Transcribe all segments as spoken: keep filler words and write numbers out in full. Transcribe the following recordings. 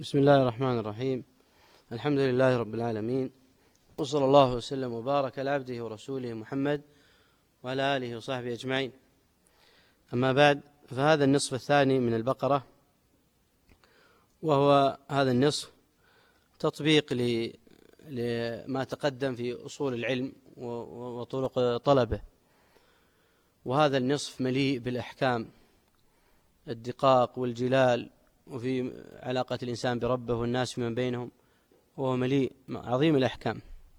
بسم الله الرحمن الرحيم. الحمد لله رب العالمين، وصلى الله وسلم وبارك على عبده ورسوله محمد وعلى آله وصحبه أجمعين. أما بعد، فهذا النصف الثاني من البقرة، وهو هذا النصف تطبيق لما تقدم في أصول العلم وطرق طلبه، وهذا النصف مليء بالأحكام الدقاق والجلال، وفي علاقة الإنسان بربه والناس من بينهم، وهو مليء عظيم الأحكام.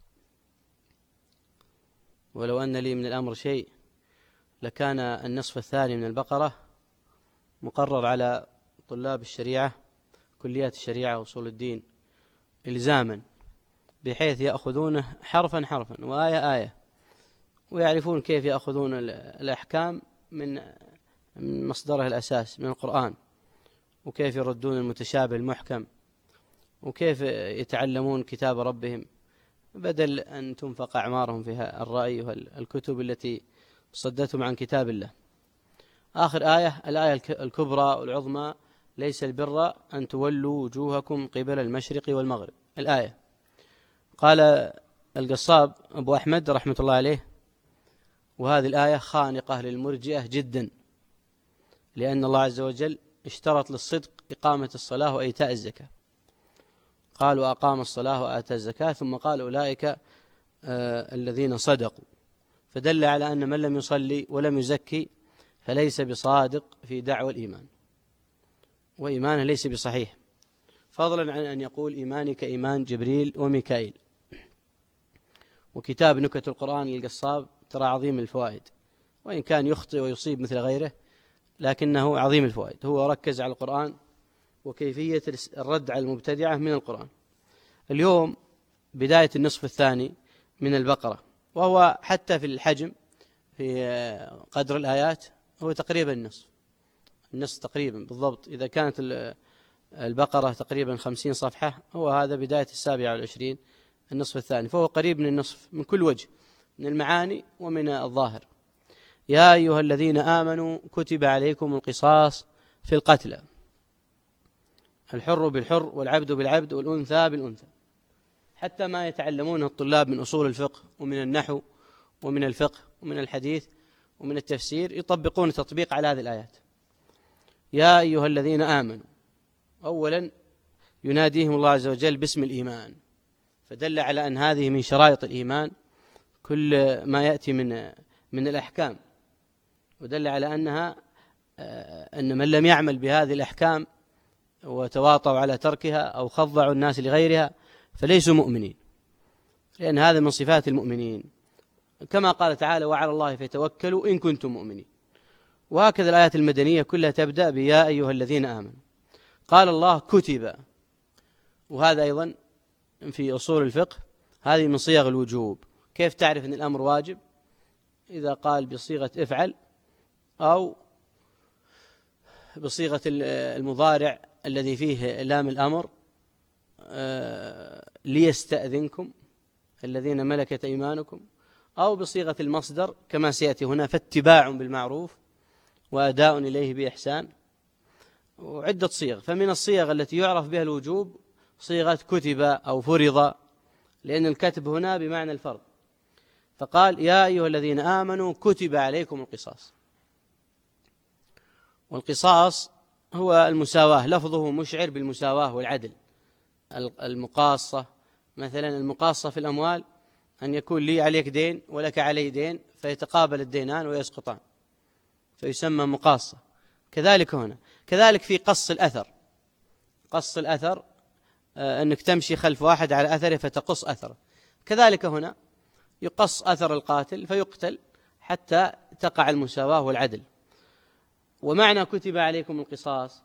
ولو أن لي من الأمر شيء لكان النصف الثاني من البقرة مقرر على طلاب الشريعة، كليات الشريعة وأصول الدين، إلزاما، بحيث يأخذونه حرفا حرفا وآية آية، ويعرفون كيف يأخذون الأحكام من مصدرها الأساس من القرآن، وكيف يردون المتشابه المحكم، وكيف يتعلمون كتاب ربهم، بدل أن تنفق أعمارهم في الرأي والكتب التي صدتهم عن كتاب الله. آخر آية، الآية الكبرى والعظمى: ليس البر أن تولوا وجوهكم قبل المشرق والمغرب. الآية. قال القصاب أبو أحمد رحمة الله عليه: وهذه الآية خانقة للمرجئة جدا، لأن الله عز وجل اشترط للصدق إقامة الصلاة وإيتاء الزكاة. قال: وأقام الصلاة وآتى الزكاة، ثم قال: أولئك آه الذين صدقوا، فدل على أن من لم يصلي ولم يزكي فليس بصادق في دعوى الإيمان، وإيمانه ليس بصحيح، فضلا عن أن يقول إيماني كإيمان جبريل وميكائيل. وكتاب نكت القرآن للقصاب ترى عظيم الفوائد، وإن كان يخطئ ويصيب مثل غيره لكنه عظيم الفوائد. هو ركز على القرآن وكيفية الرد على المبتدعة من القرآن. اليوم بداية النصف الثاني من البقرة، وهو حتى في الحجم في قدر الآيات هو تقريبا النصف النصف تقريبا بالضبط. إذا كانت البقرة تقريبا خمسين صفحة، هو هذا بداية السابعة والعشرين النصف الثاني، فهو قريب من النصف من كل وجه، من المعاني ومن الظاهر. يا أيها الذين آمنوا كتب عليكم القصاص في القتلى، الحر بالحر والعبد بالعبد والأنثى بالأنثى. حتى ما يتعلمونه الطلاب من أصول الفقه ومن النحو ومن الفقه ومن الحديث ومن التفسير يطبقون تطبيق على هذه الآيات. يا أيها الذين آمنوا، أولا يناديهم الله عز وجل باسم الإيمان، فدل على أن هذه من شرائط الإيمان كل ما يأتي من من الأحكام، ودل على أنها أن من لم يعمل بهذه الأحكام وتواطوا على تركها أو خضعوا الناس لغيرها فليسوا مؤمنين، لأن هذا من صفات المؤمنين، كما قال تعالى: وعلى الله فيتوكلوا إن كنتم مؤمنين. وهكذا الآيات المدنية كلها تبدأ بيا أيها الذين آمنوا. قال الله: كتب، وهذا أيضا في أصول الفقه هذه من صيغ الوجوب. كيف تعرف أن الأمر واجب؟ إذا قال بصيغة افعل أو بصيغة المضارع الذي فيه لام الأمر، ليستأذنكم الذين ملكت أيمانكم، أو بصيغة المصدر كما سيأتي هنا: فاتباع بالمعروف وأداء إليه بإحسان، وعدة صيغ. فمن الصيغ التي يعرف بها الوجوب صيغة كتب أو فرض، لأن الكتب هنا بمعنى الفرض. فقال: يا أيها الذين آمنوا كتب عليكم القصاص. والقصاص هو المساواة، لفظه مشعر بالمساواة والعدل. المقاصة مثلا، المقاصة في الأموال أن يكون لي عليك دين ولك علي دين، فيتقابل الدينان ويسقطان، فيسمى مقاصة. كذلك هنا، كذلك في قص الأثر. قص الأثر أنك تمشي خلف واحد على أثره فتقص أثره. كذلك هنا يقص أثر القاتل فيقتل حتى تقع المساواة والعدل. ومعنى كتب عليكم القصاص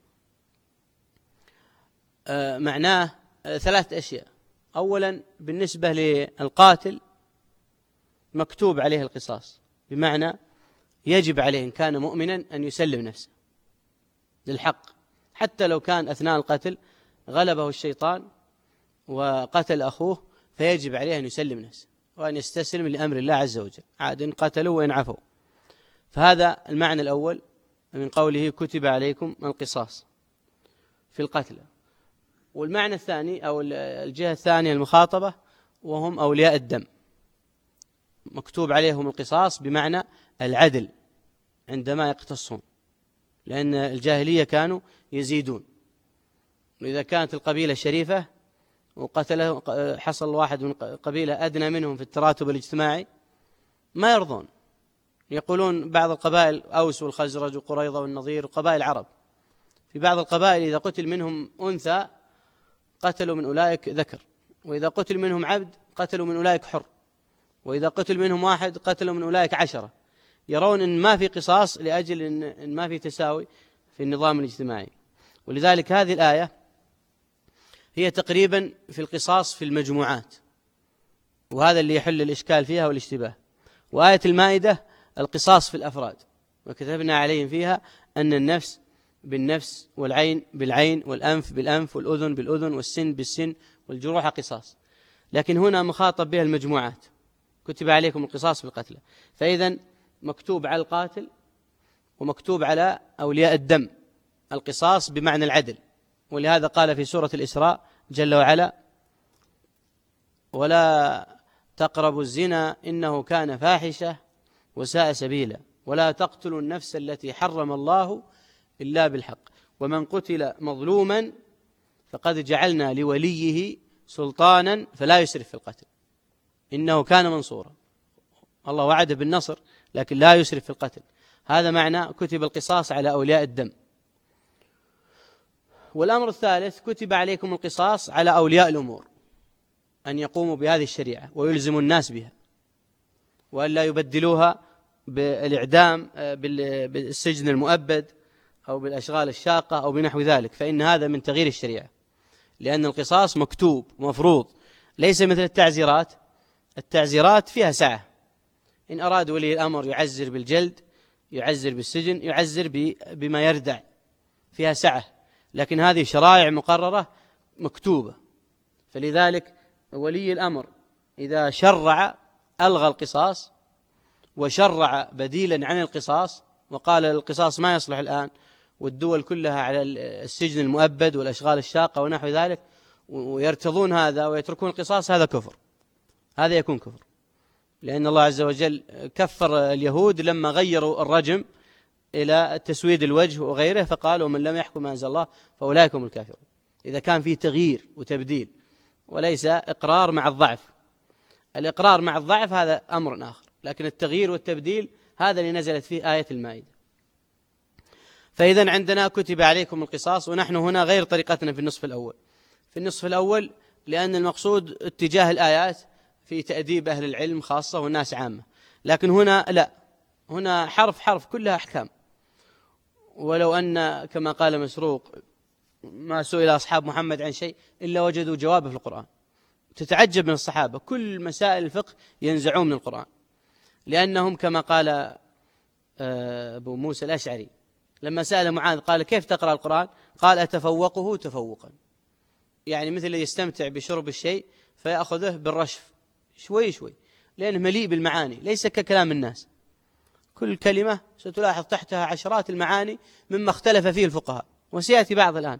آه معناه آه ثلاث أشياء. أولا، بالنسبة للقاتل مكتوب عليه القصاص، بمعنى يجب عليه إن كان مؤمنا أن يسلم نفسه للحق، حتى لو كان أثناء القتل غلبه الشيطان وقتل أخوه، فيجب عليه أن يسلم نفسه وأن يستسلم لأمر الله عز وجل، عاد إن قتلوا وإن عفوا. فهذا المعنى الأول من قوله كتب عليكم القصاص في القتلى. والمعنى الثاني أو الجهة الثانية المخاطبة وهم أولياء الدم، مكتوب عليهم القصاص بمعنى العدل عندما يقتصون، لأن الجاهلية كانوا يزيدون، وإذا كانت القبيلة شريفة وقتله حصل واحد من قبيلة أدنى منهم في التراتب الاجتماعي ما يرضون، يقولون بعض القبائل أوس والخزرج وقريظة والنظير وقبائل العرب، في بعض القبائل إذا قتل منهم أنثى قتلوا من أولئك ذكر، وإذا قتل منهم عبد قتلوا من أولئك حر، وإذا قتل منهم واحد قتلوا من أولئك عشرة. يرون أن ما في قصاص لأجل أن ما في تساوي في النظام الاجتماعي. ولذلك هذه الآية هي تقريبا في القصاص في المجموعات، وهذا اللي يحل الإشكال فيها والاشتباه. وآية المائدة القصاص في الأفراد، وكتبنا عليهم فيها أن النفس بالنفس والعين بالعين والأنف بالأنف والأذن بالأذن والسن بالسن والجروح قصاص، لكن هنا مخاطب بها المجموعات، كتب عليكم القصاص في القتلى. فإذا مكتوب على القاتل ومكتوب على أولياء الدم القصاص بمعنى العدل، ولهذا قال في سورة الإسراء جل وعلا: ولا تقربوا الزنا إنه كان فاحشة وساء سبيلا ولا تقتلوا النفس التي حرم الله إلا بالحق ومن قتل مظلوما فقد جعلنا لوليه سلطانا فلا يسرف في القتل إنه كان منصورا. الله وعد بالنصر لكن لا يسرف في القتل. هذا معنى كتب القصاص على أولياء الدم. والأمر الثالث كتب عليكم القصاص على أولياء الأمور، أن يقوموا بهذه الشريعة ويلزموا الناس بها، وأن لا يبدلوها بالإعدام بالسجن المؤبد أو بالأشغال الشاقة أو بنحو ذلك، فإن هذا من تغيير الشريعة، لأن القصاص مكتوب ومفروض، ليس مثل التعزيرات. التعزيرات فيها سعة، إن أراد ولي الأمر يعزر بالجلد يعزر بالسجن يعزر بما يردع، فيها سعة، لكن هذه شرائع مقررة مكتوبة. فلذلك ولي الأمر إذا شرع ألغى القصاص وشرع بديلا عن القصاص وقال القصاص ما يصلح الآن، والدول كلها على السجن المؤبد والأشغال الشاقة ونحو ذلك، ويرتضون هذا ويتركون القصاص، هذا كفر، هذا يكون كفر، لأن الله عز وجل كفر اليهود لما غيروا الرجم إلى تسويد الوجه وغيره، فقال: ومن لم يحكم ما أنزل الله فأولئك هم الكافرون. إذا كان فيه تغيير وتبديل وليس إقرار مع الضعف. الإقرار مع الضعف هذا أمر آخر، لكن التغيير والتبديل هذا اللي نزلت فيه آية المائدة. فإذا عندنا كتب عليكم القصاص، ونحن هنا غير طريقتنا في النصف الأول. في النصف الأول لأن المقصود اتجاه الآيات في تأديب أهل العلم خاصة والناس عامة، لكن هنا لا، هنا حرف حرف كلها أحكام. ولو أن كما قال مسروق ما سئل أصحاب محمد عن شيء إلا وجدوا جوابه في القرآن. تتعجب من الصحابة، كل مسائل الفقه ينزعون من القرآن، لأنهم كما قال أبو موسى الأشعري لما سأل معاذ قال: كيف تقرأ القرآن؟ قال: أتفوقه تفوقا، يعني مثل يستمتع بشرب الشيء فيأخذه بالرشف شوي شوي، لأنه مليء بالمعاني، ليس ككلام الناس. كل كلمة ستلاحظ تحتها عشرات المعاني مما اختلف فيه الفقهاء، وسيأتي بعض الآن.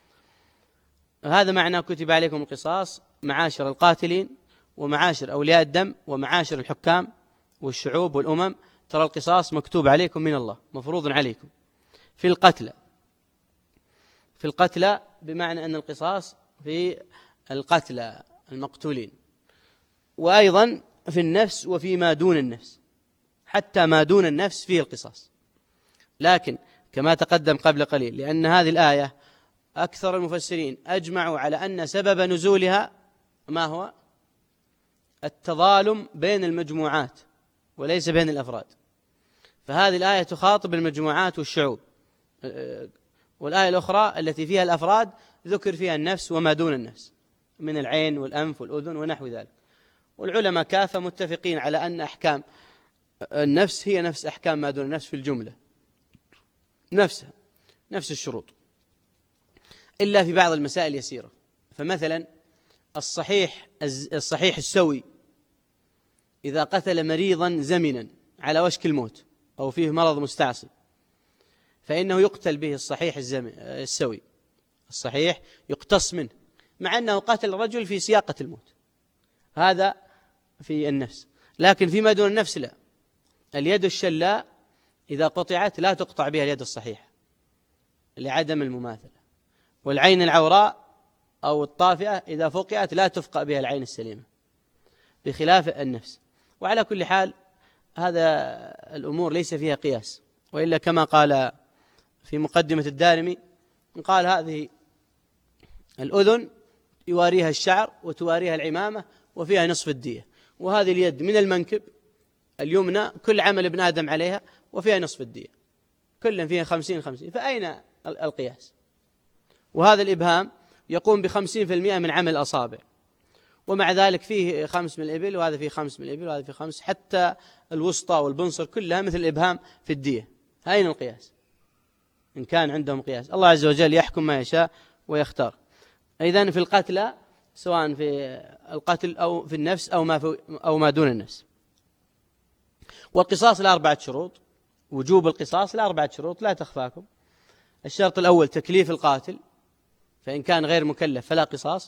هذا معنى كتب عليكم القصاص، معاشر القاتلين ومعاشر أولياء الدم ومعاشر الحكام والشعوب والأمم، ترى القصاص مكتوب عليكم من الله، مفروض عليكم في القتلى. في القتلى بمعنى أن القصاص في القتلى المقتولين، وأيضا في النفس وفيما دون النفس، حتى ما دون النفس فيه القصاص. لكن كما تقدم قبل قليل، لأن هذه الآية أكثر المفسرين أجمعوا على أن سبب نزولها ما هو التظالم بين المجموعات وليس بين الأفراد، فهذه الآية تخاطب المجموعات والشعوب، والآية الأخرى التي فيها الأفراد ذكر فيها النفس وما دون النفس من العين والأنف والأذن ونحو ذلك. والعلماء كافة متفقين على أن أحكام النفس هي نفس أحكام ما دون النفس في الجملة، نفسها نفس الشروط، إلا في بعض المسائل اليسيرة. فمثلا الصحيح الصحيح السوي إذا قتل مريضا زمنا على وشك الموت أو فيه مرض مستعصي فإنه يقتل به الصحيح السوي، الصحيح يقتص منه مع أنه قتل الرجل في سياقة الموت، هذا في النفس. لكن فيما دون النفس لا، اليد الشلاء إذا قطعت لا تقطع بها اليد الصحيحة لعدم المماثلة، والعين العوراء أو الطافئة إذا فقعت لا تفقأ بها العين السليمة بخلاف النفس. وعلى كل حال هذا الأمور ليس فيها قياس، وإلا كما قال في مقدمة الدارمي قال هذه الأذن يواريها الشعر وتواريها العمامة وفيها نصف الدية، وهذه اليد من المنكب اليمنى كل عمل ابن آدم عليها وفيها نصف الدية، كل فيها خمسين خمسين، فأين القياس؟ وهذا الإبهام يقوم بخمسين في المئة من عمل الأصابع، ومع ذلك فيه خمس من الإبل وهذا فيه خمس من الإبل وهذا فيه خمس، حتى الوسطى والبنصر كلها مثل الإبهام في الدية. أين القياس إن كان عندهم قياس؟ الله عز وجل يحكم ما يشاء ويختار. إذن في القتلى سواء في القتل أو في النفس أو ما, في أو ما دون النفس. والقصاص لأربعة شروط، وجوب القصاص لأربعة شروط لا تخفاكم. الشرط الأول تكليف القاتل، فإن كان غير مكلف فلا قصاص.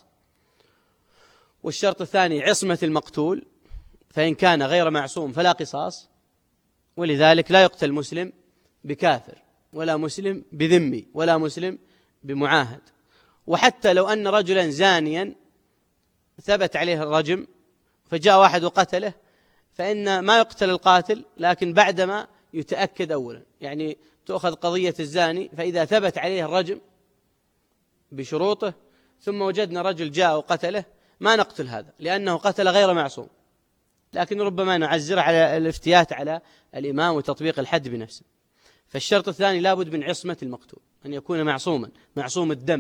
والشرط الثاني عصمة المقتول، فإن كان غير معصوم فلا قصاص، ولذلك لا يقتل مسلم بكافر ولا مسلم بذمي ولا مسلم بمعاهد. وحتى لو أن رجلا زانيا ثبت عليه الرجم فجاء واحد وقتله، فإن ما يقتل القاتل، لكن بعدما يتأكد أولا، يعني تأخذ قضية الزاني، فإذا ثبت عليه الرجم بشروطه ثم وجدنا رجل جاء وقتله ما نقتل هذا لأنه قتل غير معصوم، لكن ربما نعزر على الافتيات على الإمام وتطبيق الحد بنفسه. فالشرط الثاني لابد من عصمة المقتول، أن يكون معصوما معصوم الدم.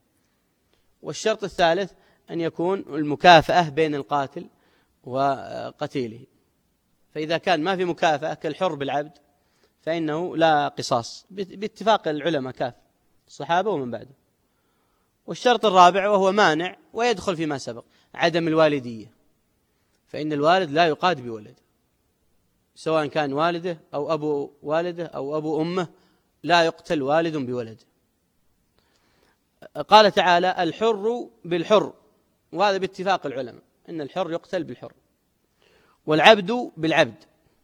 والشرط الثالث أن يكون المكافأة بين القاتل وقتيله، فإذا كان ما في مكافأة كالحر بالعبد فإنه لا قصاص باتفاق العلماء كاف الصحابة ومن بعده. والشرط الرابع وهو مانع ويدخل فيما سبق عدم الوالدية، فإن الوالد لا يقاد بولده سواء كان والده أو أبو والده أو أبو أمه، لا يقتل والد بولده. قال تعالى الحر بالحر، وهذا باتفاق العلماء أن الحر يقتل بالحر، والعبد بالعبد،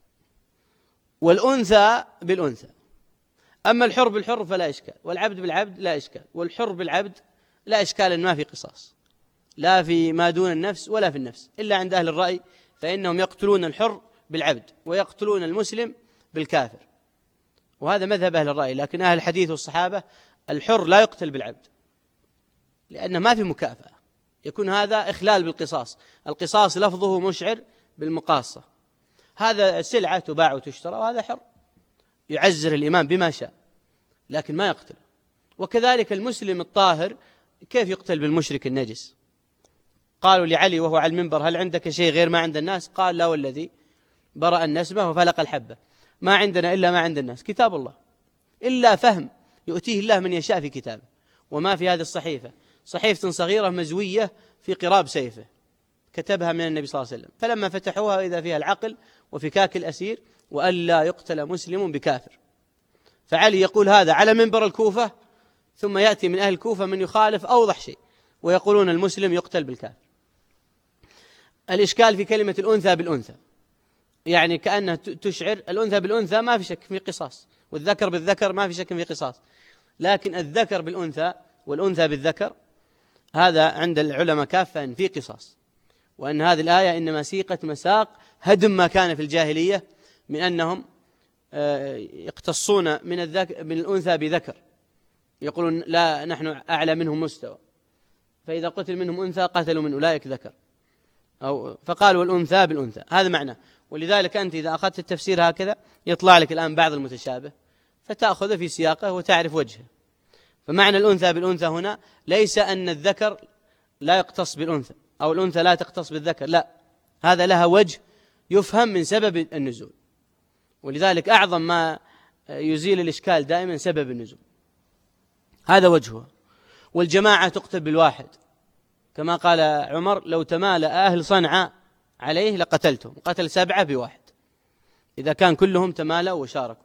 والأنثى بالأنثى. أما الحر بالحر فلا إشكال، والعبد بالعبد لا إشكال، والحر بالعبد لا إشكال، ما في قصاص لا في ما دون النفس ولا في النفس، إلا عند أهل الرأي فإنهم يقتلون الحر بالعبد ويقتلون المسلم بالكافر، وهذا مذهب أهل الرأي. لكن أهل الحديث والصحابة الحر لا يقتل بالعبد لأنه ما في مكافأة، يكون هذا إخلال بالقصاص. القصاص لفظه مشعر بالمقاصة، هذا سلعة تباع وتشترى، وهذا حر يعزر الإمام بما شاء لكن ما يقتل. وكذلك المسلم الطاهر كيف يقتل بالمشرك النجس؟ قالوا لعلي وهو على المنبر هل عندك شيء غير ما عند الناس؟ قال لا والذي برأ النسمة وفلق الحبة، ما عندنا إلا ما عند الناس، كتاب الله، إلا فهم يؤتيه الله من يشاء في كتابه. وما في هذه الصحيفة صحيفة صغيرة مزوية في قراب سيفه كتبها من النبي صلى الله عليه وسلم، فلما فتحوها إذا فيها العقل وفكاك الأسير وألا يقتل مسلم بكافر. فعلي يقول هذا على منبر الكوفة، ثم يأتي من أهل الكوفة من يخالف أوضح شيء ويقولون المسلم يقتل بالكافر. الإشكال في كلمة الأنثى بالأنثى، يعني كأنها تشعر الأنثى بالأنثى ما في شك في قصاص، والذكر بالذكر ما في شك في قصاص، لكن الذكر بالأنثى والأنثى بالذكر هذا عند العلماء كافة في قصاص، وأن هذه الآية إنما سيقت مساق هدم ما كان في الجاهلية من أنهم يقتصون من الذكر من الأنثى بذكر، يقولون لا نحن أعلى منهم مستوى، فإذا قتل منهم أنثى قتلوا من أولئك ذكر، أو فقالوا الأنثى بالأنثى، هذا معنى. ولذلك أنت إذا أخذت التفسير هكذا يطلع لك الآن بعض المتشابه فتأخذ في سياقه وتعرف وجهه. فمعنى الأنثى بالأنثى هنا ليس أن الذكر لا يقتص بالأنثى أو الأنثى لا تقتص بالذكر، لا، هذا لها وجه يفهم من سبب النزول، ولذلك أعظم ما يزيل الإشكال دائما سبب النزول، هذا وجهه. والجماعة تقتل بالواحد، كما قال عمر لو تمالأ أهل صنعاء عليه لقتلتهم، قتل سبعة بواحد إذا كان كلهم تمالأوا وشاركوا.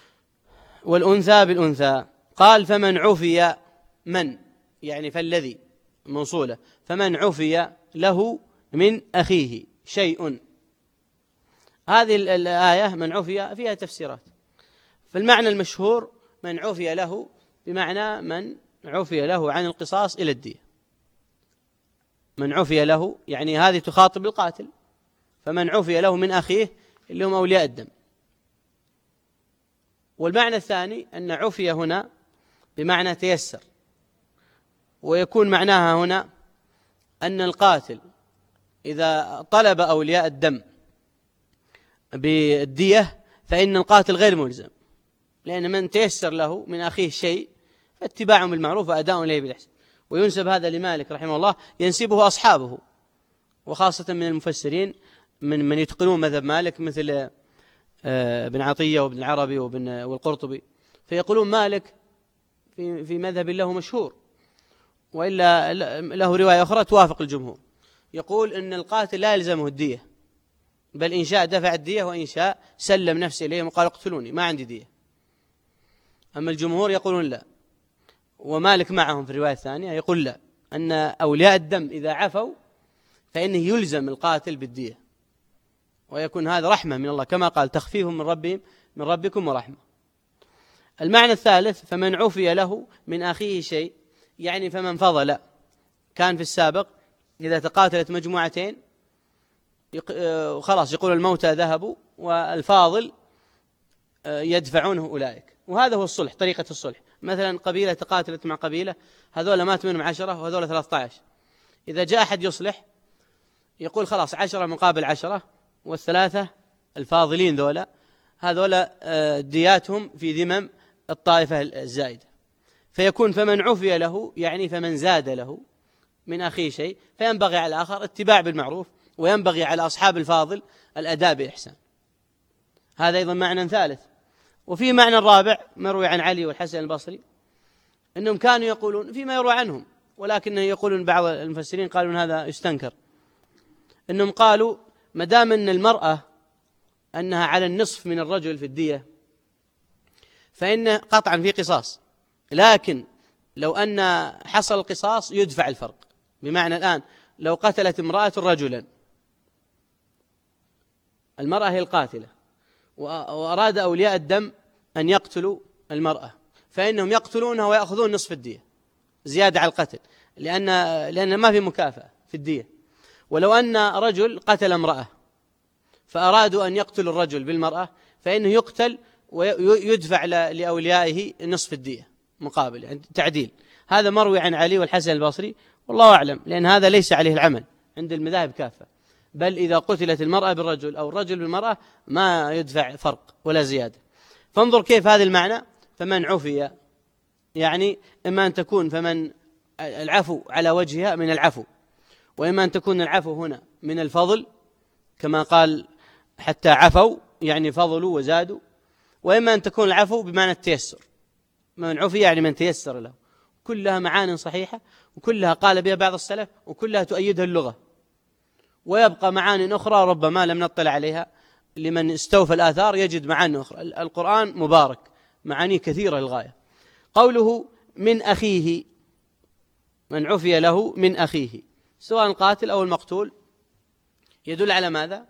والأنثى بالأنثى قال فمن عفي، من يعني فالذي موصولة، فمن عفي له من أخيه شيء. هذه الآية من عفي فيها تفسيرات. فالمعنى المشهور من عفي له بمعنى من عفي له عن القصاص إلى الدية. من عفي له يعني هذه تخاطب القاتل، فمن عفي له من أخيه اللي هم أولياء الدم. والمعنى الثاني أن عفي هنا بمعنى تيسر، ويكون معناها هنا أن القاتل إذا طلب أولياء الدم بالدية فإن القاتل غير ملزم، لأن من تيسر له من أخيه شيء فاتباع بالمعروف وأداء إليه بالإحسان. وينسب هذا لمالك رحمه الله، ينسبه أصحابه وخاصة من المفسرين من من يتقنون مذهب مالك مثل ابن عطية وابن العربي وابن والقرطبي، فيقولون مالك في في مذهب له مشهور، وإلا له رواية أخرى توافق الجمهور، يقول إن القاتل لا يلزمه الدية، بل إن شاء دفع الدية وإن شاء سلم نفسه إليهم وقال اقتلوني ما عندي دية. أما الجمهور يقولون لا، ومالك معهم في الرواية الثانية يقول لا، أن أولياء الدم إذا عفوا فإنه يلزم القاتل بالدية، ويكون هذا رحمة من الله كما قال تخفيف من ربهم من ربكم ورحمة. المعنى الثالث فمن عفي له من أخيه شيء، يعني فمن فضل. كان في السابق إذا تقاتلت مجموعتين خلاص يقول الموتى ذهبوا والفاضل يدفعونه أولئك، وهذا هو الصلح، طريقة الصلح. مثلا قبيلة تقاتلت مع قبيلة، هذول مات منهم عشرة وهذول ثلاثة عشر، إذا جاء أحد يصلح يقول خلاص عشرة مقابل عشرة، والثلاثة الفاضلين ذولا هذول دياتهم في ذمم الطائفة الزائدة. فيكون فمن عفي له يعني فمن زاد له من أخيه شيء، فينبغي على الآخر اتباع بالمعروف، وينبغي على أصحاب الفاضل الأداء بإحسان. هذا أيضا معنى ثالث. وفي معنى رابع مروي عن علي والحسن البصري أنهم كانوا يقولون فيما يروى عنهم، ولكن يقولون بعض المفسرين قالوا هذا يستنكر، أنهم قالوا ما دام أن المرأة أنها على النصف من الرجل في الدية فإن قطعا في قصاص، لكن لو أن حصل القصاص يدفع الفرق. بمعنى الآن لو قتلت امرأة رجلا، المرأة هي القاتلة، وأراد أولياء الدم أن يقتلوا المرأة، فإنهم يقتلونها ويأخذون نصف الدية زيادة على القتل، لأن لأن ما في مكافأة في الدية. ولو أن رجل قتل امرأة فأرادوا أن يقتلوا الرجل بالمرأة فإنه يقتل ويدفع لأوليائه نصف الدية مقابل، يعني تعديل. هذا مروي عن علي والحسن البصري، والله أعلم، لأن هذا ليس عليه العمل عند المذاهب كافة، بل إذا قتلت المرأة بالرجل أو الرجل بالمرأة ما يدفع فرق ولا زيادة. فانظر كيف هذا المعنى فمن عفي، يعني إما أن تكون فمن العفو على وجهها من العفو، وإما أن تكون العفو هنا من الفضل كما قال حتى عفوا يعني فضلوا وزادوا، وإما أن تكون العفو بمعنى التيسر، من عفي يعني من تيسر له. كلها معان صحيحة، وكلها قال بها بعض السلف، وكلها تؤيدها اللغة. ويبقى معان أخرى ربما لم نطلع عليها، لمن استوفى الآثار يجد معان أخرى. القرآن مبارك، معاني كثيرة للغاية. قوله من أخيه، من عفي له من أخيه سواء القاتل أو المقتول، يدل على ماذا؟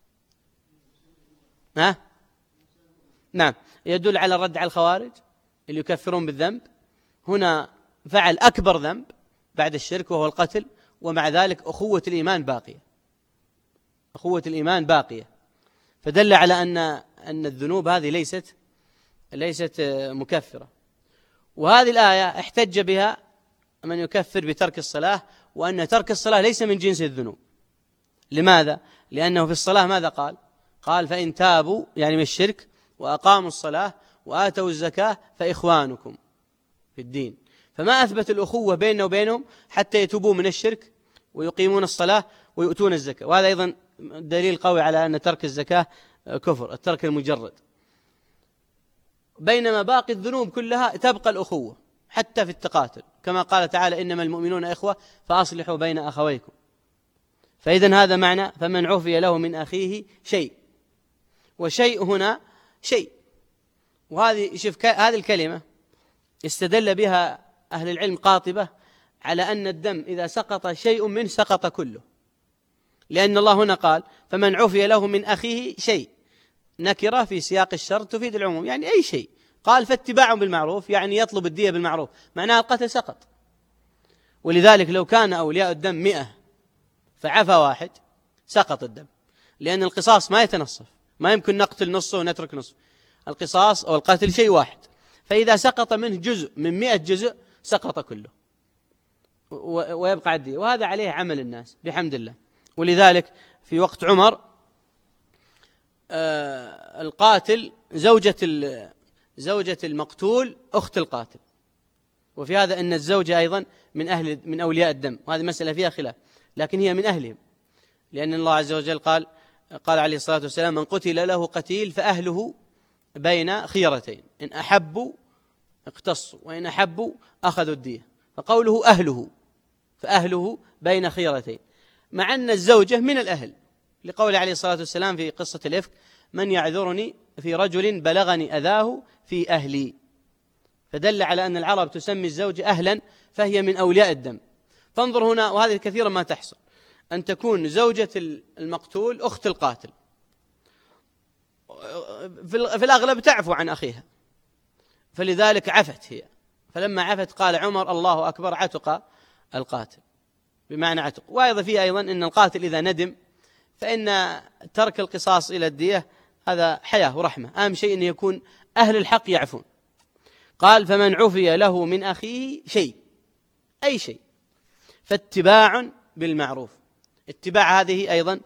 ها؟ نعم، يدل على الرد على الخوارج اللي يكفرون بالذنب. هنا فعل أكبر ذنب بعد الشرك وهو القتل، ومع ذلك أخوة الإيمان باقية، أخوة الإيمان باقية، فدل على أن أن الذنوب هذه ليست ليست مكفرة. وهذه الآية احتج بها من يكفر بترك الصلاة، وأن ترك الصلاة ليس من جنس الذنوب. لماذا؟ لأنه في الصلاة ماذا قال؟ قال فإن تابوا يعني من الشرك وأقاموا الصلاة وآتوا الزكاة فإخوانكم في الدين. فما أثبت الأخوة بيننا وبينهم حتى يتوبوا من الشرك ويقيمون الصلاة ويؤتون الزكاة. وهذا أيضا دليل قوي على أن ترك الزكاة كفر، الترك المجرد. بينما باقي الذنوب كلها تبقى الأخوة حتى في التقاتل، كما قال تعالى إنما المؤمنون إخوة فأصلحوا بين أخويكم. فإذن هذا معنى فمن عفي له من أخيه شيء. وشيء هنا شيء، وهذه شوف هذه الكلمة استدل بها أهل العلم قاطبة على أن الدم إذا سقط شيء منه سقط كله، لأن الله هنا قال فمن عفي له من أخيه شيء، نكرة في سياق الشرط تفيد العموم، يعني أي شيء. قال فاتباع بالمعروف يعني يطلب الدية بالمعروف، معناها القتل سقط. ولذلك لو كان أولياء الدم مئة فعفى واحد سقط الدم، لأن القصاص ما يتنصف، ما يمكن نقتل نصه ونترك نصه. القصاص أو القتل شيء واحد، فإذا سقط منه جزء من مئة جزء سقط كله ويبقى الدية، وهذا عليه عمل الناس بحمد الله. ولذلك في وقت عمر آه القاتل زوجة زوجة المقتول أخت القاتل، وفي هذا أن الزوجة أيضا من أهل من أولياء الدم، وهذه مسألة فيها خلاف، لكن هي من أهلهم، لأن الله عز وجل قال قال عليه الصلاة والسلام من قتل له قتيل فأهله بين خيرتين إن أحبوا اقتصوا وإن أحبوا أخذوا الدية، فقوله أهله فأهله بين خيرتين، مع أن الزوجة من الأهل، لقول عليه الصلاة والسلام في قصة الإفك من يعذرني في رجل بلغني أذاه في أهلي، فدل على أن العرب تسمي الزوجة أهلا فهي من أولياء الدم. فانظر هنا، وهذه كثيرا ما تحصل، أن تكون زوجة المقتول أخت القاتل، في الأغلب تعفو عن أخيها، فلذلك عفت هي، فلما عفت قال عمر الله أكبر عتق القاتل، بمعنى عتق. وأيضا فيه أيضا أن القاتل إذا ندم فإن ترك القصاص إلى الدية هذا حياة ورحمة، أهم شيء أن يكون أهل الحق يعفون. قال فمن عفي له من أخيه شيء، أي شيء، فاتباع بالمعروف. اتباع هذه أيضا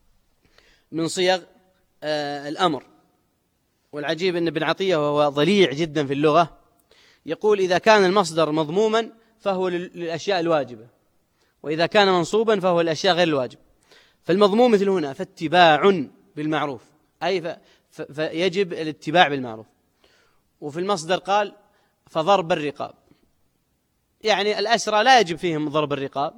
من صيغ آه الأمر. والعجيب أن ابن عطية وهو ضليع جدا في اللغة يقول إذا كان المصدر مضموما فهو للأشياء الواجبة، وإذا كان منصوبا فهو للأشياء غير الواجبة. فالمضموم مثل هنا فاتباع بالمعروف، أي فيجب الاتباع بالمعروف. وفي المصدر قال فضرب الرقاب، يعني الأسرى لا يجب فيهم ضرب الرقاب،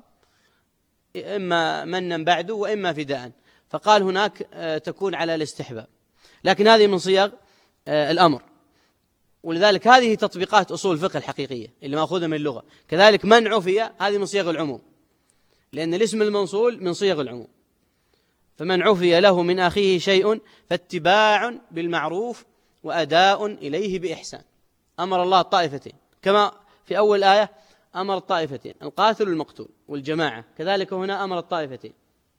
إما منا بعد وإما فداء، فقال هناك تكون على الاستحباب، لكن هذه من صيغ الأمر. ولذلك هذه تطبيقات أصول الفقه الحقيقية اللي مأخوذة من اللغة. كذلك من عفي هذه من صيغ العموم، لأن الاسم الموصول من صيغ العموم. فمن عفي له من أخيه شيء فاتباع بالمعروف وأداء إليه بإحسان. أمر الله الطائفتين كما في أول الآية أمر الطائفتين القاتل والمقتول والجماعة، كذلك هنا أمر الطائفتين.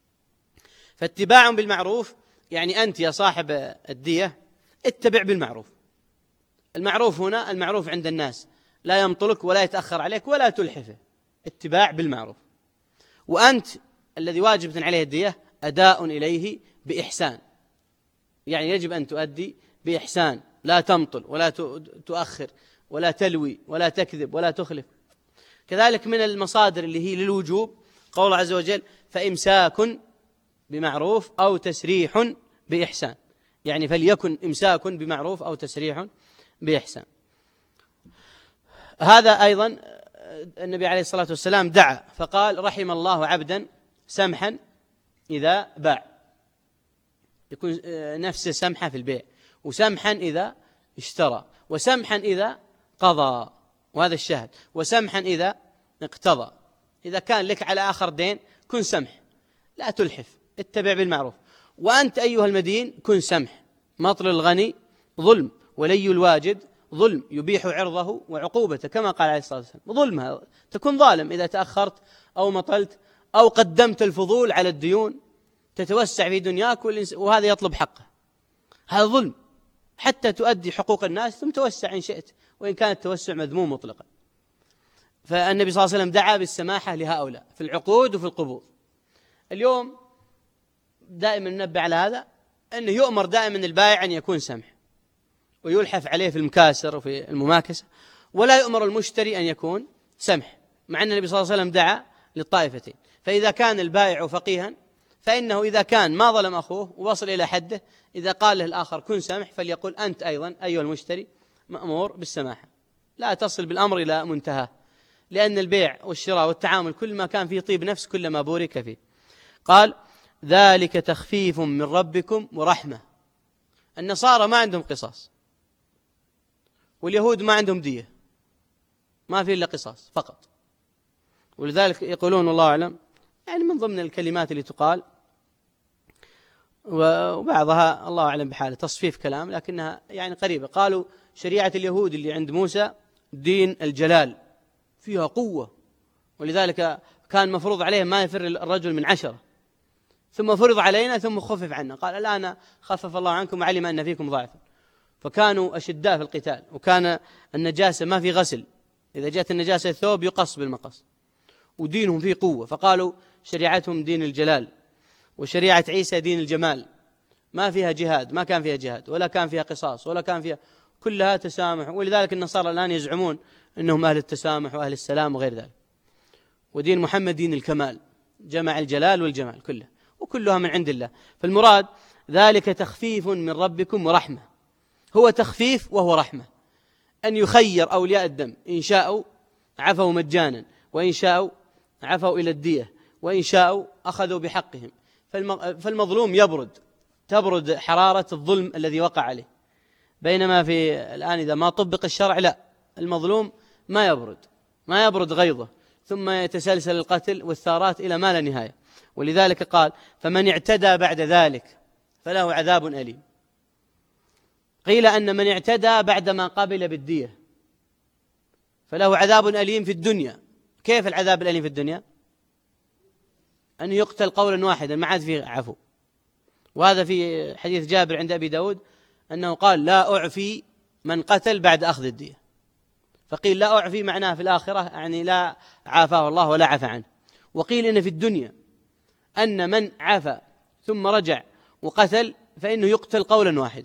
فاتباع بالمعروف يعني أنت يا صاحب الدية اتبع بالمعروف. المعروف هنا المعروف عند الناس، لا يمطلك ولا يتأخر عليك ولا تلحفه، اتباع بالمعروف. وأنت الذي واجب عليه الدية أداء إليه بإحسان، يعني يجب أن تؤدي بإحسان، لا تمطل ولا تؤخر ولا تلوي ولا تكذب ولا تخلف. كذلك من المصادر اللي هي للوجوب قول عز وجل فإمساك بمعروف أو تسريح بإحسان، يعني فليكن إمساك بمعروف أو تسريح بإحسان. هذا أيضا النبي عليه الصلاة والسلام دعا فقال رحم الله عبدا سمحا إذا باع، يكون نفسه سمحة في البيع، وسمحا إذا اشترى، وسمحا إذا قضى، وهذا الشاهد، وسمحا إذا اقتضى. إذا كان لك على آخر دين كن سمح، لا تلحف، اتبع بالمعروف. وأنت أيها المدين كن سمح، مطل الغني ظلم ولي الواجد ظلم يبيح عرضه وعقوبته، كما قال عليه الصلاة والسلام ظلم، تكون ظالم إذا تأخرت أو مطلت أو قدمت الفضول على الديون، تتوسع في دنياك وهذا يطلب حقه، هذا ظلم، حتى تؤدي حقوق الناس ثم توسع إن شئت، وإن كان التوسع مذموم مطلقا. فالنبي صلى الله عليه وسلم دعا بالسماحة لهؤلاء في العقود وفي القبوض. اليوم دائما ننبه على هذا، أنه يؤمر دائما البائع أن يكون سمح ويلحف عليه في المكاسر وفي المماكسة، ولا يؤمر المشتري أن يكون سمح، مع أن النبي صلى الله عليه وسلم دعا للطائفتين. فإذا كان البائع فقيها فإنه إذا كان ما ظلم أخوه ووصل إلى حده، إذا قال له الآخر كن سمح فليقول أنت أيضا أيها المشتري مأمور بالسماحة، لا تصل بالأمر إلى منتهى، لأن البيع والشراء والتعامل كل ما كان فيه طيب نفس كلما بورك فيه. قال ذلك تخفيف من ربكم ورحمة. النصارى ما عندهم قصاص، واليهود ما عندهم دية، ما في إلا قصاص فقط. ولذلك يقولون والله أعلم يعني من ضمن الكلمات اللي تقال وبعضها الله أعلم بحاله تصفيف كلام لكنها يعني قريبة. قالوا شريعة اليهود اللي عند موسى دين الجلال فيها قوة، ولذلك كان مفروض عليهم ما يفر الرجل من عشرة، ثم فرض علينا ثم خفف عنا. قال الآن خفف الله عنكم وعلم أن فيكم ضعفا، فكانوا أشداء في القتال. وكان النجاسة ما في غسل، إذا جاءت النجاسة الثوب يقص بالمقص، ودينهم فيه قوة. فقالوا شريعتهم دين الجلال، وشريعة عيسى دين الجمال، ما فيها جهاد، ما كان فيها جهاد ولا كان فيها قصاص ولا كان فيها، كلها تسامح. ولذلك النصارى الآن يزعمون أنهم أهل التسامح وأهل السلام وغير ذلك. ودين محمد دين الكمال، جمع الجلال والجمال كله، وكلها من عند الله. فالمراد ذلك تخفيف من ربكم ورحمة، هو تخفيف وهو رحمة، أن يخير أولياء الدم، إن شاءوا عفوا مجانا، وإن شاءوا عفوا إلى الدية، وإن شاءوا أخذوا بحقهم. فالمظلوم يبرد، تبرد حرارة الظلم الذي وقع عليه. بينما في الآن إذا ما طبق الشرع لا، المظلوم ما يبرد، ما يبرد غيظه، ثم يتسلسل القتل والثارات إلى ما لا نهاية. ولذلك قال فمن اعتدى بعد ذلك فله عذاب أليم. قيل أن من اعتدى بعدما قبل بالدية فله عذاب أليم في الدنيا. كيف العذاب الأليم في الدنيا؟ أن يقتل قولا واحدا ما عاد فيه عفو. وهذا في حديث جابر عند أبي داود أنه قال لا أعفي من قتل بعد أخذ الدية. فقيل لا أعفي معناه في الآخرة يعني لا عافاه الله ولا عفى عنه. وقيل إن في الدنيا أن من عفى ثم رجع وقتل فإنه يقتل قولا واحدا.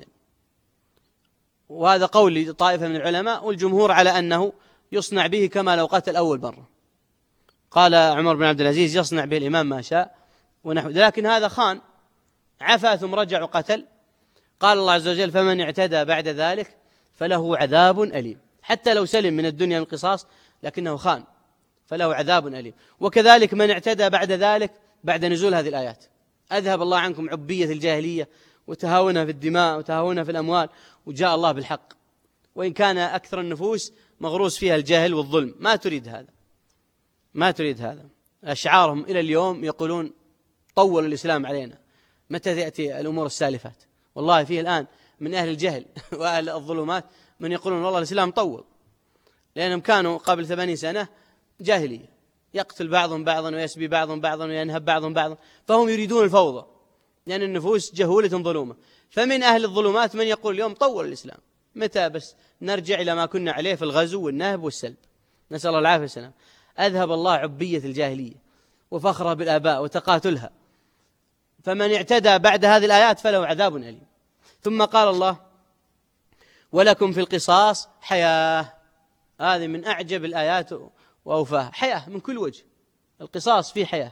وهذا قول لطائفة من العلماء، والجمهور على أنه يصنع به كما لو قتل أول مرة. قال عمر بن عبد العزيز يصنع به الإمام ما شاء ونحو، لكن هذا خان، عفى ثم رجع وقتل. قال الله عز وجل فمن اعتدى بعد ذلك فله عذاب أليم، حتى لو سلم من الدنيا من القصاص لكنه خان فله عذاب أليم. وكذلك من اعتدى بعد ذلك بعد نزول هذه الآيات، أذهب الله عنكم عبية الجاهلية وتهاونها في الدماء وتهاونها في الأموال، وجاء الله بالحق، وإن كان أكثر النفوس مغروس فيها الجهل والظلم. ما تريد هذا، ما تريد هذا. أشعارهم إلى اليوم يقولون طول الإسلام علينا، متى تأتي الأمور السالفات؟ والله فيه الآن من أهل الجهل وأهل الظلمات من يقولون والله الإسلام طول، لأنهم كانوا قبل ثمانين سنة جاهلية، يقتل بعضهم بعضا ويسبي بعضهم بعضا وينهب بعضهم بعضا، فهم يريدون الفوضى لأن يعني النفوس جهولة ظلومة. فمن أهل الظلمات من يقول اليوم طول الإسلام، متى بس نرجع إلى ما كنا عليه في الغزو والنهب والسلب، نسأل الله العافية والسلام. أذهب الله عبية الجاهلية وفخرها بالآباء وتقاتلها. فمن اعتدى بعد هذه الآيات فله عذاب أليم. ثم قال الله ولكم في القصاص حياة. هذه من أعجب الآيات وأوفاها، حياة من كل وجه. القصاص فيه حياة،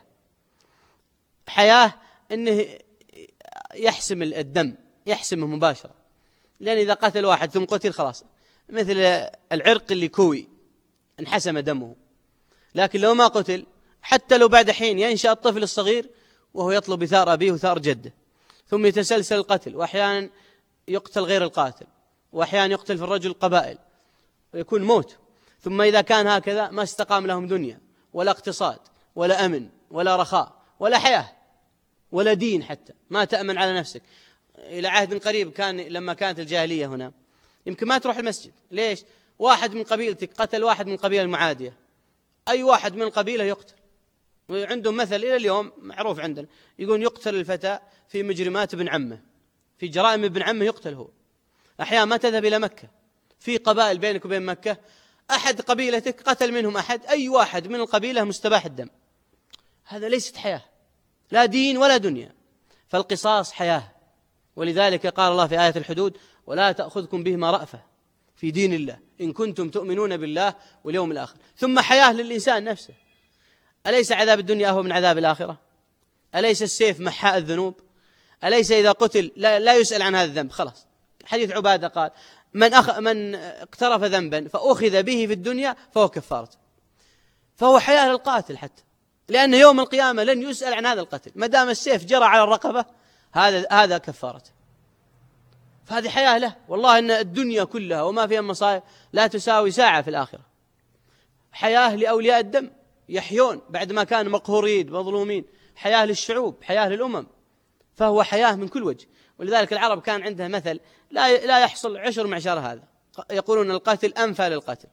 حياة أنه يحسم الدم، يحسمه مباشرة، لأن إذا قتل واحد ثم قتل خلاص، مثل العرق اللي كوي انحسم دمه. لكن لو ما قتل حتى لو بعد حين ينشأ الطفل الصغير وهو يطلب ثار أبيه وثار جده، ثم يتسلسل القتل، وأحيانا يقتل غير القاتل، وأحيانا يقتل في الرجل قبائل ويكون موت. ثم إذا كان هكذا ما استقام لهم دنيا ولا اقتصاد ولا أمن ولا رخاء ولا حياة ولا دين، حتى ما تأمن على نفسك. إلى عهد قريب كان لما كانت الجاهلية هنا يمكن ما تروح المسجد. ليش؟ واحد من قبيلتك قتل واحد من قبيلة المعادية، أي واحد من القبيلة يقتل. وعندهم مثل إلى اليوم معروف عندنا، يقول يقتل الفتى في مجرمات ابن عمه، في جرائم ابن عمه يقتل هو. أحيانا ما تذهب إلى مكة، في قبائل بينك وبين مكة أحد قبيلتك قتل منهم أحد، أي واحد من القبيلة مستباح الدم. هذا ليست حياة، لا دين ولا دنيا. فالقصاص حياة. ولذلك قال الله في آية الحدود ولا تأخذكم بهما رأفة في دين الله إن كنتم تؤمنون بالله واليوم الآخر. ثم حياة للإنسان نفسه. أليس عذاب الدنيا أهون من عذاب الآخرة؟ أليس السيف محاء الذنوب؟ أليس إذا قتل لا, لا يسأل عن هذا الذنب خلاص؟ حديث عبادة قال من, أخ من اقترف ذنبا فأخذ به في الدنيا فهو كفارته. فهو حياة للقاتل حتى، لأن يوم القيامة لن يسأل عن هذا القتل، ما دام السيف جرى على الرقبة هذا هذا كفارته. فهذه حياة له. والله إن الدنيا كلها وما فيها مصائب لا تساوي ساعة في الآخرة. حياة لأولياء الدم، يحيون بعد ما كانوا مقهورين مظلومين، حياة للشعوب، حياة للأمم، فهو حياة من كل وجه. ولذلك العرب كان عندها مثل لا لا يحصل عشر معشار هذا، يقولون القتل أنفى للقتل.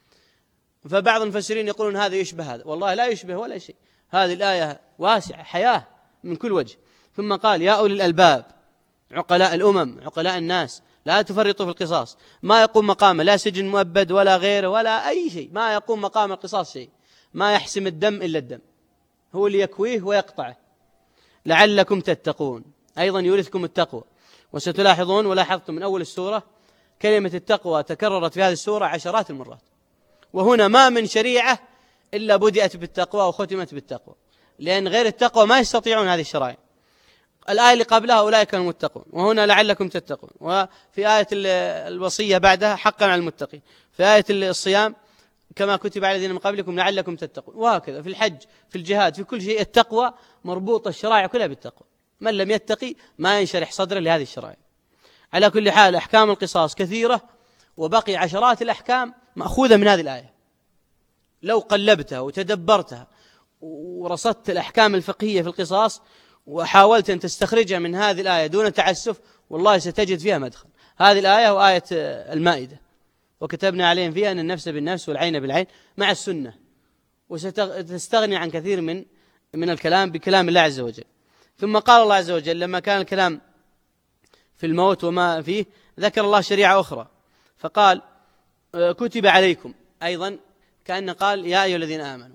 فبعض المفسرين يقولون هذا يشبه هذا، والله لا يشبه ولا شيء، هذه الآية واسعة حياة من كل وجه. ثم قال يا أولي الألباب، عقلاء الأمم، عقلاء الناس، لا تفرطوا في القصاص، ما يقوم مقامه لا سجن مؤبد ولا غيره ولا أي شيء، ما يقوم مقام القصاص شيء، ما يحسم الدم إلا الدم، هو اللي يكويه ويقطعه، لعلكم تتقون، أيضا يورثكم التقوى. وستلاحظون ولاحظتم من أول السورة كلمة التقوى تكررت في هذه السورة عشرات المرات، وهنا ما من شريعة إلا بدأت بالتقوى وختمت بالتقوى، لأن غير التقوى ما يستطيعون هذه الشرائع. الآية اللي قبلها أولئك المتقون، وهنا لعلكم تتقون، وفي آية الوصية بعدها حقا على المتقين، في آية الصيام كما كتب على الذين من قبلكم لعلكم تتقون، وهكذا في الحج، في الجهاد، في كل شيء التقوى مربوطة الشرائع كلها بالتقوى، من لم يتقي ما ينشرح صدره لهذه الشرائع. على كل حال أحكام القصاص كثيرة، وبقي عشرات الأحكام مأخوذة من هذه الآية، لو قلبتها وتدبرتها ورصدت الأحكام الفقهية في القصاص وحاولت أن تستخرجها من هذه الآية دون تعسف، والله ستجد فيها مدخل. هذه الآية وآية المائدة، وكتبنا عليهم فيها أن النفس بالنفس والعين بالعين مع السنة، وستستغني عن كثير من من الكلام بكلام الله عز وجل. ثم قال الله عز وجل لما كان الكلام في الموت وما فيه، ذكر الله شريعة أخرى فقال كتب عليكم، أيضا كأن قال يا أيها الذين آمنوا،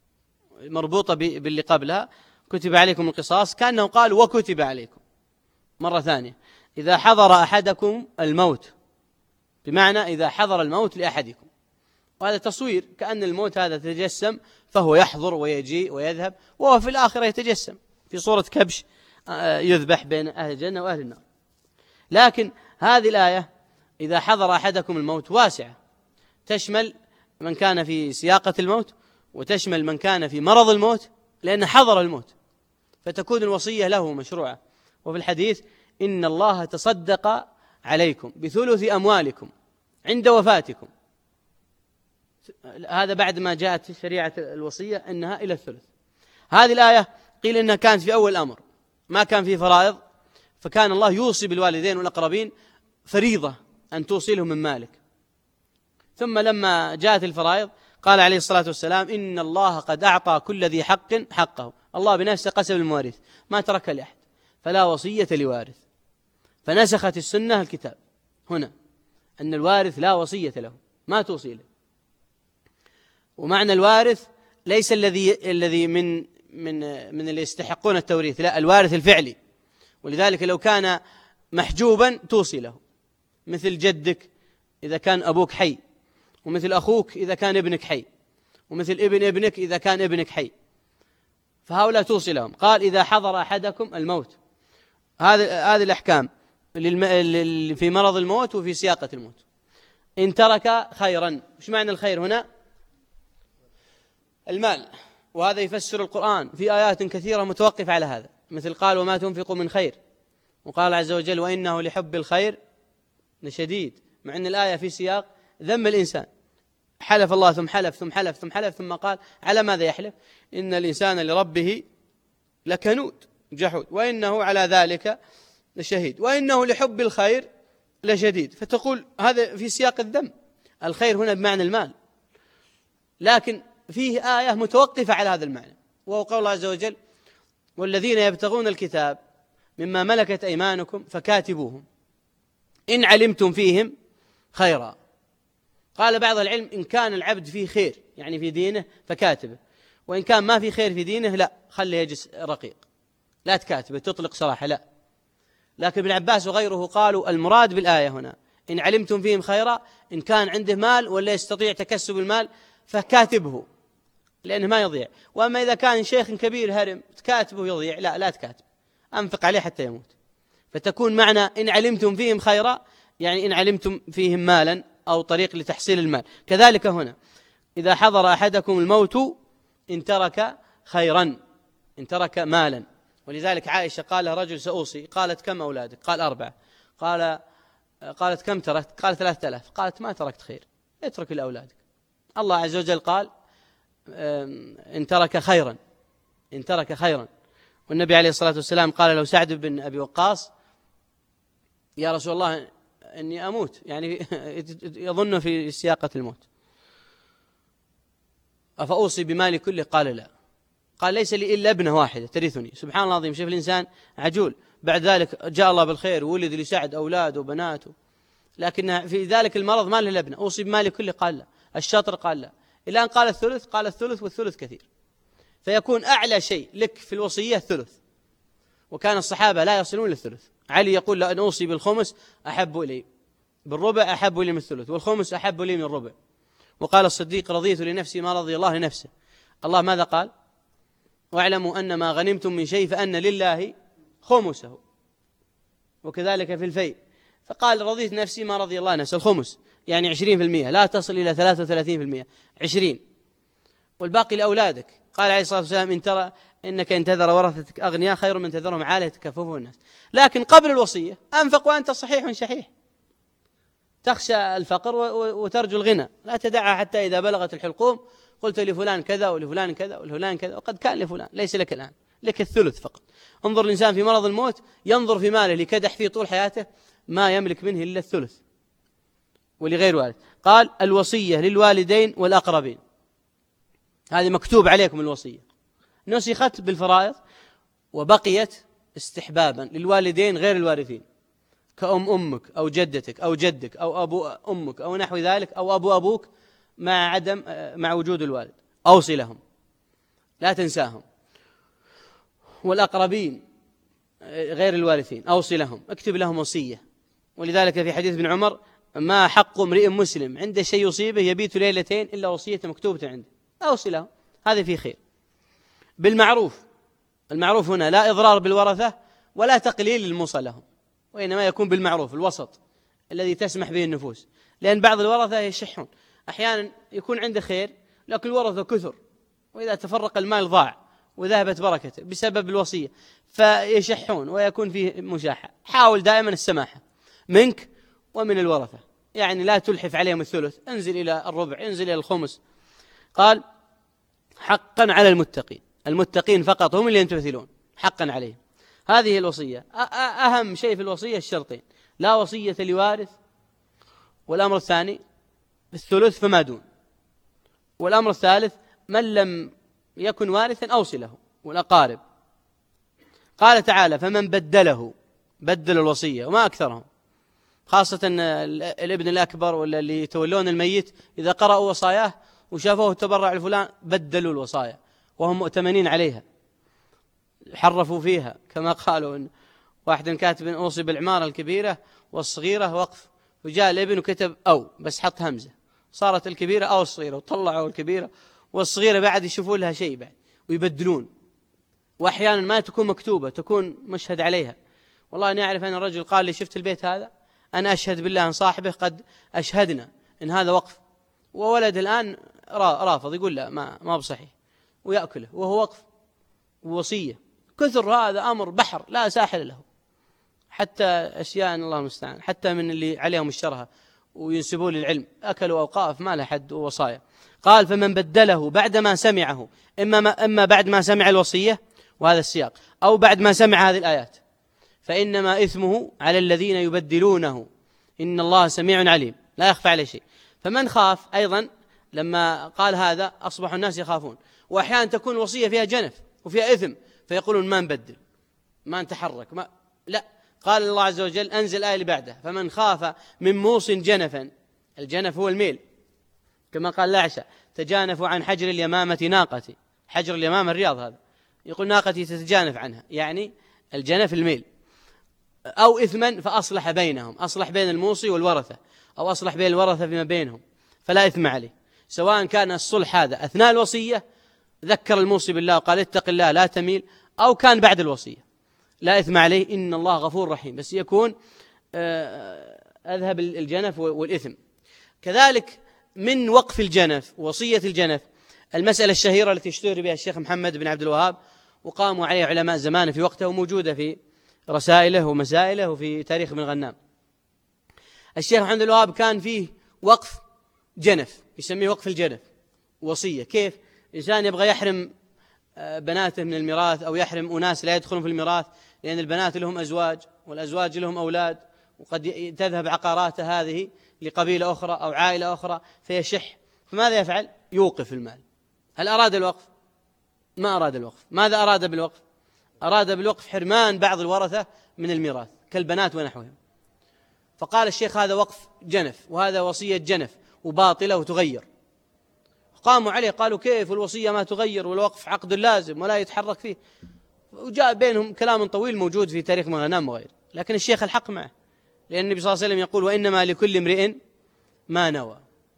مربوطة باللي قبلها كتب عليكم القصاص، كأنه قال وكتب عليكم مرة ثانية إذا حضر أحدكم الموت، بمعنى إذا حضر الموت لأحدكم، وهذا تصوير كأن الموت هذا تجسم فهو يحضر ويجيء ويذهب، وهو في الآخرة يتجسم في صورة كبش يذبح بين أهل الجنة وأهل النار. لكن هذه الآية إذا حضر أحدكم الموت واسعة، تشمل من كان في سياقة الموت وتشمل من كان في مرض الموت، لأن حضر الموت، فتكون الوصية له مشروعة. وفي الحديث إن الله تصدق عليكم بثلث أموالكم عند وفاتكم، هذا بعد ما جاءت شريعة الوصية أنها إلى الثلث. هذه الآية قيل إنها كانت في أول الأمر، ما كان في فرائض، فكان الله يوصي بالوالدين والأقربين فريضة أن توصلهم من مالك. ثم لما جاءت الفرائض قال عليه الصلاة والسلام إن الله قد أعطى كل ذي حق حقه، الله بنفسه قسم المواريث ما ترك لأحد، فلا وصية لوارث، فنسخت السنة الكتاب هنا أن الوارث لا وصية له، ما توصي له. ومعنى الوارث ليس الذي الذي من من من اللي يستحقون التوريث، لا، الوارث الفعلي. ولذلك لو كان محجوبا توصي له، مثل جدك إذا كان أبوك حي، ومثل أخوك إذا كان ابنك حي، ومثل ابن ابنك إذا كان ابنك حي، فهؤلاء توصي لهم. قال إذا حضر أحدكم الموت، هذه هذه الأحكام اللي في مرض الموت وفي سياقة الموت. إن ترك خيرا، وش معنى الخير هنا؟ المال، وهذا يفسر القرآن في آيات كثيرة متوقفة على هذا، مثل قال وما تنفقوا من خير، وقال عز وجل وإنه لحب الخير لشديد، مع أن الآية في سياق ذم الإنسان، حلف الله ثم حلف ثم حلف ثم حلف ثم قال على ماذا يحلف؟ إن الإنسان لربه لكنود جحود وإنه على ذلك لشهيد وإنه لحب الخير لشديد، فتقول هذا في سياق الذم، الخير هنا بمعنى المال، لكن فيه آية متوقفة على هذا المعنى، وهو قول الله عز وجل والذين يبتغون الكتاب مما ملكت أيمانكم فكاتبوهم إن علمتم فيهم خيرا. قال بعض العلم إن كان العبد فيه خير يعني في دينه فكاتبه، وإن كان ما في خير في دينه لا، خليه يجلس رقيق، لا تكاتبه، تطلق صراحة لا. لكن ابن عباس وغيره قالوا المراد بالآية هنا إن علمتم فيهم خيرا، إن كان عنده مال ولا يستطيع تكسب المال فكاتبه لأنه ما يضيع، وأما إذا كان شيخ كبير هرم تكاتبه يضيع، لا لا تكاتب، أنفق عليه حتى يموت. فتكون معنى إن علمتم فيهم خيرا يعني إن علمتم فيهم مالا أو طريق لتحصيل المال. كذلك هنا إذا حضر أحدكم الموت إن ترك خيرا، إن ترك مالا. ولذلك عائشة قال رجل سأوصي، قالت كم أولادك؟ قال أربعة. قال قالت كم تركت؟ قال ثلاثة آلاف. قالت ما تركت خير، اترك لأولادك. الله عز وجل قال إن ترك خيرا إن ترك خيرا والنبي عليه الصلاة والسلام قال له سعد بن أبي وقاص: يا رسول الله إني أموت، يعني يظن في سياقة الموت، أفأوصي بمالي كله؟ قال: لا. قال: ليس لي إلا ابنة واحدة ترثني. سبحان الله العظيم، شوف الإنسان عجول، بعد ذلك جاء الله بالخير وولد لسعد أولاده وبناته، لكن في ذلك المرض ما له إلا ابنة. أوصي بمالي كله؟ قال: لا. الشطر؟ قال: لا. إلى أن قال الثلث، قال: الثلث والثلث كثير. فيكون أعلى شيء لك في الوصية الثلث، وكان الصحابة لا يصلون للثلث. علي يقول: لأن أوصي بالخمس أحب إلي، بالربع أحب لي من الثلث، والخمس أحب لي من الربع. وقال الصديق: رضيت لنفسي ما رضي الله لنفسه. الله ماذا قال؟ واعلموا أن ما غنمتم من شيء فأن لله خمسه. وكذلك في الفيء، فقال: رضيت نفسي ما رضي الله نفسه، الخمس يعني عشرين في المئة، لا تصل إلى ثلاثة وثلاثين في المئة، عشرين، والباقي لأولادك. قال عليه الصلاة والسلام: إن ترى إنك إن تذر ورثتك أغنياء خير من تذرهم عالة تكففه الناس. لكن قبل الوصية أنفق وأنت صحيح شحيح، تخشى الفقر وترجو الغنى، لا تدعها حتى إذا بلغت الحلقوم قلت لفلان كذا ولفلان كذا ولفلان كذا، وقد كان لفلان، ليس لك الآن، لك الثلث فقط. انظر الإنسان في مرض الموت ينظر في ماله لكدح فيه طول حياته ما يملك منه إلا الثلث، ولغير والد. قال: الوصية للوالدين والأقربين، هذه مكتوب عليكم الوصية، نسخت بالفرائض وبقيت استحبابا للوالدين غير الوارثين، كأم أمك أو جدتك أو جدك أو أبو أمك أو نحو ذلك، أو أبو أبوك مع عدم مع وجود الوالد، أوصي لهم لا تنساهم. والأقربين غير الوارثين أوصي لهم، اكتب لهم وصية. ولذلك في حديث ابن عمر: ما حق امرئ مسلم عند شيء يصيبه يبيت ليلتين إلا وصية مكتوبة عنده، أوصي لهم، هذا فيه خير. بالمعروف، المعروف هنا لا إضرار بالورثة ولا تقليل الموصى لهم، وإنما يكون بالمعروف الوسط الذي تسمح به النفوس، لأن بعض الورثة يشحون، أحيانا يكون عنده خير لكن الورثة كثر، وإذا تفرق المال ضاع وذهبت بركته بسبب الوصية، فيشحون ويكون فيه مشاحة. حاول دائما السماحة منك ومن الورثة، يعني لا تلحف عليهم الثلث، انزل إلى الربع، انزل إلى الخمس. قال: حقا على المتقين، المتقين فقط هم اللي يمتثلون، حقا عليهم. هذه الوصية. أهم شيء في الوصية الشرطين: لا وصية لوارث، والأمر الثاني بالثلث فما دون، والأمر الثالث من لم يكن وارثا أوصي له، والأقارب. قال تعالى: فمن بدله، بدل الوصية، وما أكثرهم، خاصة الابن الأكبر ولا اللي يتولون الميت إذا قرأوا وصاياه وشافوه تبرع لفلان بدلوا الوصايا وهم مؤتمنين عليها، حرفوا فيها، كما قالوا إن واحد كاتب أوصي بالعمارة الكبيرة والصغيرة وقف، وجاء الابن وكتب أو بس حط همزة، صارت الكبيرة أو الصغيرة، وطلعوا الكبيرة والصغيرة بعد يشوفوا لها شيء بعد ويبدلون. وأحيانا ما تكون مكتوبة، تكون مشهد عليها. والله أنا أعرف أن الرجل قال لي: شفت البيت هذا؟ أنا أشهد بالله أن صاحبه قد أشهدنا إن هذا وقف، وولد الآن رافض يقول لا ما ما بصحيح ويأكله وهو وقف ووصية. كثر هذا أمر بحر لا ساحل له، حتى أشياء الله المستعان، حتى من اللي عليهم الشرها وينسبون للعلم أكلوا أوقاف ما له حد ووصايا. قال: فمن بدله بعد ما سمعه، إما, ما إما بعد ما سمع الوصية وهذا السياق، أو بعد ما سمع هذه الآيات، فإنما إثمه على الذين يبدلونه، إن الله سميع عليم لا يخفى عليه شيء. فمن خاف أيضا لما قال هذا أصبح الناس يخافون، وأحيانا تكون الوصية فيها جنف وفيها إثم فيقولون ما نبدل ما نتحرك ما لا. قال الله عز وجل: أنزل آية اللي بعده: فمن خاف من موص جنفا، الجنف هو الميل، كما قال الأعشى: تجانفوا عن حجر اليمامة ناقتي، حجر اليمامة الرياض هذا، يقول ناقتي تتجانف عنها، يعني الجنف الميل. أو إثما فأصلح بينهم، أصلح بين الموصي والورثة، أو أصلح بين الورثة فيما بينهم، فلا إثم عليه، سواء كان الصلح هذا أثناء الوصية ذكر الموصي بالله وقال اتق الله لا تميل، أو كان بعد الوصية، لا إثم عليه، إن الله غفور رحيم، بس يكون أذهب الجنف والإثم. كذلك من وقف الجنف، وصية الجنف، المسألة الشهيرة التي اشتهر بها الشيخ محمد بن عبد الوهاب وقاموا عليه علماء زمانه في وقته، وموجودة في رسائله ومسائله وفي تاريخ ابن غنام. الشيخ محمد بن الوهاب كان فيه وقف جنف، يسميه وقف الجنف وصية. كيف؟ إنسان يبغى يحرم بناته من الميراث أو يحرم أناس لا يدخلون في الميراث، لأن البنات لهم أزواج والأزواج لهم أولاد، وقد تذهب عقاراته هذه لقبيلة أخرى أو عائلة أخرى فيشح، فماذا يفعل؟ يوقف المال. هل أراد الوقف؟ ما أراد الوقف. ماذا أراد بالوقف؟ أراد بالوقف حرمان بعض الورثة من الميراث كالبنات ونحوهم. فقال الشيخ هذا وقف جنف وهذا وصية جنف وباطلة وتغير. قاموا عليه قالوا كيف الوصية ما تغير والوقف عقد لازم ولا يتحرك فيه، وجاء بينهم كلام طويل موجود في تاريخ مغنام وغيره. لكن الشيخ الحق معه، لأن النبي صلى الله عليه وسلم يقول وإنما لكل امرئ ما نوى،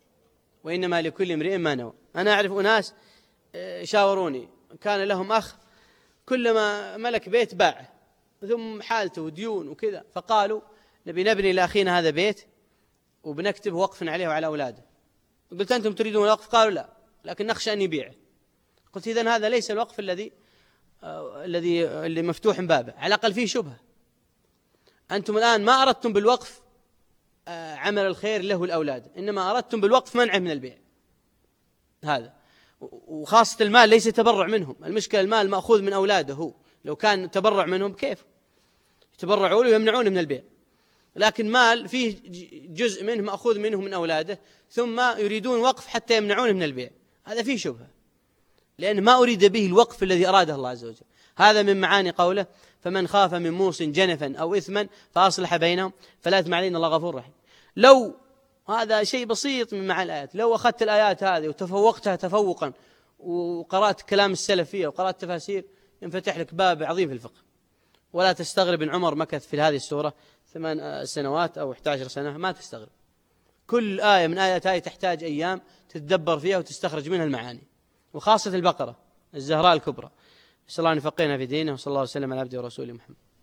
وإنما لكل امرئ ما نوى. أنا أعرف أناس شاوروني كان لهم أخ كلما ملك بيت باعه ثم حالته وديون وكذا، فقالوا نبي نبني لأخينا هذا بيت وبنكتب وقفا عليه وعلى أولاده. قلت أنتم تريدون الوقف؟ قالوا لا، لكن نخشى أن يبيعه. قلت إذن هذا ليس الوقف الذي آه الذي اللي مفتوح بابه، على الأقل فيه شبهة. أنتم الآن ما أردتم بالوقف آه عمل الخير له الأولاد، إنما أردتم بالوقف منعه من البيع هذا. وخاصة المال ليس تبرع منهم، المشكلة المال مأخوذ من أولاده هو، لو كان تبرع منهم كيف يتبرعوا له ويمنعون من البيع، لكن مال فيه جزء منه مأخوذ منه من أولاده ثم يريدون وقف حتى يمنعونه من البيع، هذا فيه شبهة، لأن ما أريد به الوقف الذي أراده الله عز وجل. هذا من معاني قوله فمن خاف من موص جنفا أو إثما فأصلح بينهم فلا إثم عليه إن الله غفور رحيم. لو هذا شيء بسيط من معاني الآيات، لو أخذت الآيات هذه وتفوقتها تفوقا وقرأت كلام السلف فيها وقرأت تفاسير ينفتح لك باب عظيم في الفقه. ولا تستغرب إن عمر مكث في هذه السورة ثمان سنوات أو إحدى عشرة سنة، ما تستغرب. كل آية من آيات هذه تحتاج أيام تتدبر فيها وتستخرج منها المعاني، وخاصة البقرة الزهراء الكبرى. صلى الله أن يفقهنا في دينه، وصلى الله وسلم على عبده ورسوله محمد.